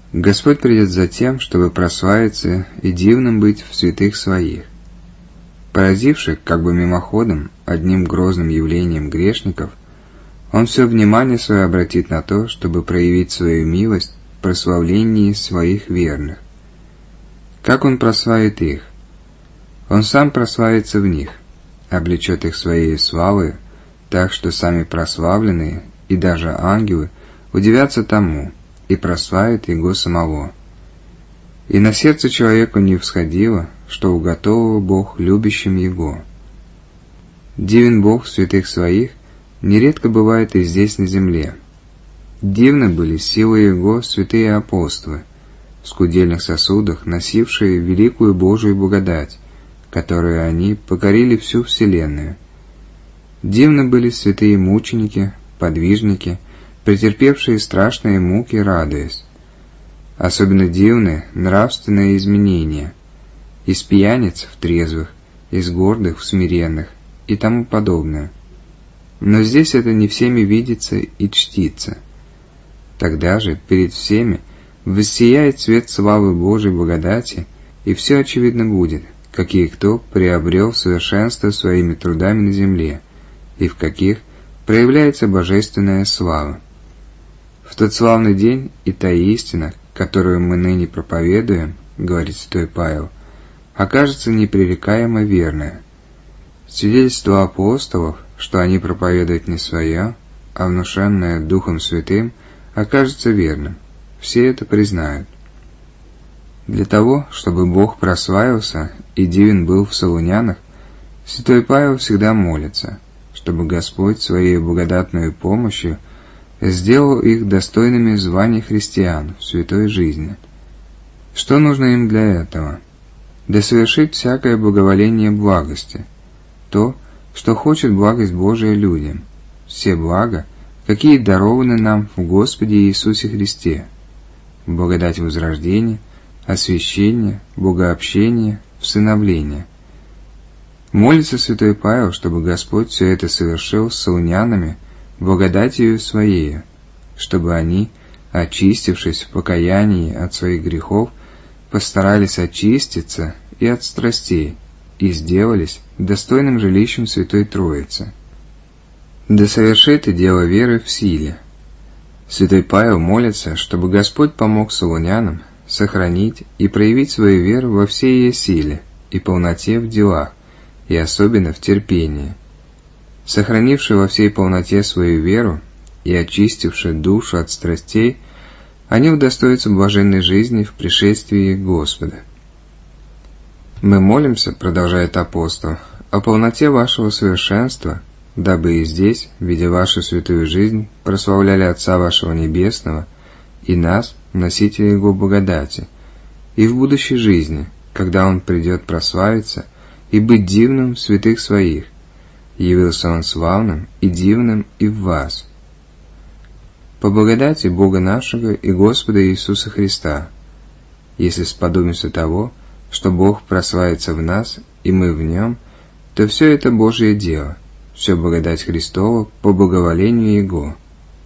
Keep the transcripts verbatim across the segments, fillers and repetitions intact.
Господь придет за тем, чтобы прославиться и дивным быть в святых своих. Поразивших, как бы мимоходом, одним грозным явлением грешников, Он все внимание свое обратит на то, чтобы проявить свою милость в прославлении своих верных. Как Он прославит их? Он сам прославится в них, облечет их своей славой, так что сами прославленные и даже ангелы удивятся тому и прославят Его самого. И на сердце человеку не всходило, что уготовил Бог любящим Его. Дивен Бог в святых своих нередко бывает и здесь на земле. Дивны были силы Его святые апостолы, в скудельных сосудах носившие великую Божию благодать, которую они покорили всю вселенную. Дивны были святые мученики, подвижники, претерпевшие страшные муки, радуясь. Особенно дивны нравственные изменения, из пьяниц в трезвых, из гордых в смиренных и тому подобное. Но здесь это не всеми видится и чтится. Тогда же перед всеми воссияет свет славы Божией благодати, и все очевидно будет, какие кто приобрел совершенство своими трудами на земле, и в каких проявляется божественная слава. В тот славный день и та истина, которую мы ныне проповедуем, говорит святой Павел, окажется непререкаемо верная. Свидетельство апостолов, что они проповедуют не свое, а внушенное Духом Святым, окажется верным. Все это признают. Для того, чтобы Бог прославился и дивен был в солунянах, святой Павел всегда молится, чтобы Господь своей благодатной помощью сделал их достойными звания христиан в святой жизни. Что нужно им для этого? Да совершить всякое благоволение благости, то, что хочет благость Божия людям, все блага, какие дарованы нам в Господе Иисусе Христе, благодать возрождения, освящения, богообщения, всыновления. Молится святой Павел, чтобы Господь все это совершил с солунянами благодатью Своею, чтобы они, очистившись в покаянии от своих грехов, постарались очиститься и от страстей, и сделались достойным жилищем Святой Троицы. Да совершит и дело веры в силе. Святой Павел молится, чтобы Господь помог солунянам сохранить и проявить свою веру во всей ее силе и полноте в делах, и особенно в терпении. Сохранивши во всей полноте свою веру и очистивши душу от страстей, они удостоятся блаженной жизни в пришествии Господа. Мы молимся, продолжает апостол, о полноте вашего совершенства, дабы и здесь, видя вашу святую жизнь, прославляли Отца вашего Небесного и нас, носителей Его благодати, и в будущей жизни, когда Он придет прославиться и быть дивным в святых своих, явился Он славным и дивным и в вас. По благодати Бога нашего и Господа Иисуса Христа, если сподобимся того, что Бог прославится в нас, и мы в Нем, то все это Божие дело, все благодать Христова по благоволению Его.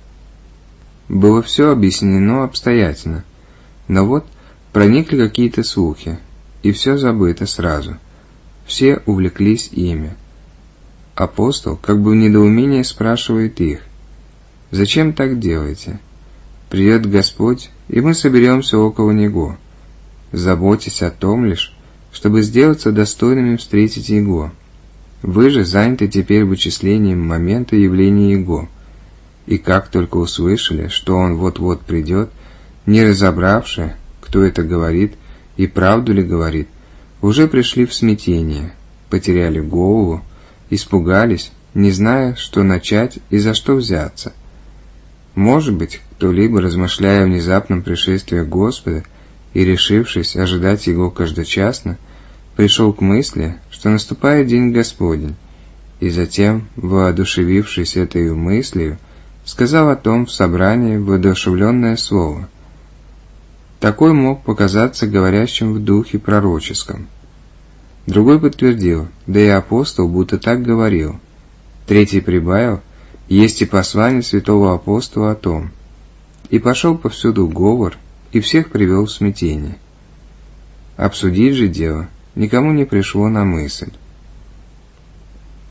Было все объяснено обстоятельно, но вот проникли какие-то слухи, и все забыто сразу. Все увлеклись ими. Апостол как бы в недоумении спрашивает их: «Зачем так делаете? Придет Господь, и мы соберемся около Него. Заботьтесь о том лишь, чтобы сделаться достойными встретить Его. Вы же заняты теперь вычислением момента явления Его, и как только услышали, что Он вот-вот придет, не разобравши, кто это говорит и правду ли говорит, уже пришли в смятение, потеряли голову, испугались, не зная, что начать и за что взяться. Может быть, кто-либо, размышляя о внезапном пришествии Господа и решившись ожидать Его каждочасно, пришел к мысли, что наступает день Господень, и затем, воодушевившись этой мыслью, сказал о том в собрании воодушевленное слово. Такой мог показаться говорящим в духе пророческом. Другой подтвердил, да и апостол будто так говорил. Третий прибавил, есть и послание святого апостола о том. И пошел повсюду говор, и всех привел в смятение. Обсудить же дело никому не пришло на мысль.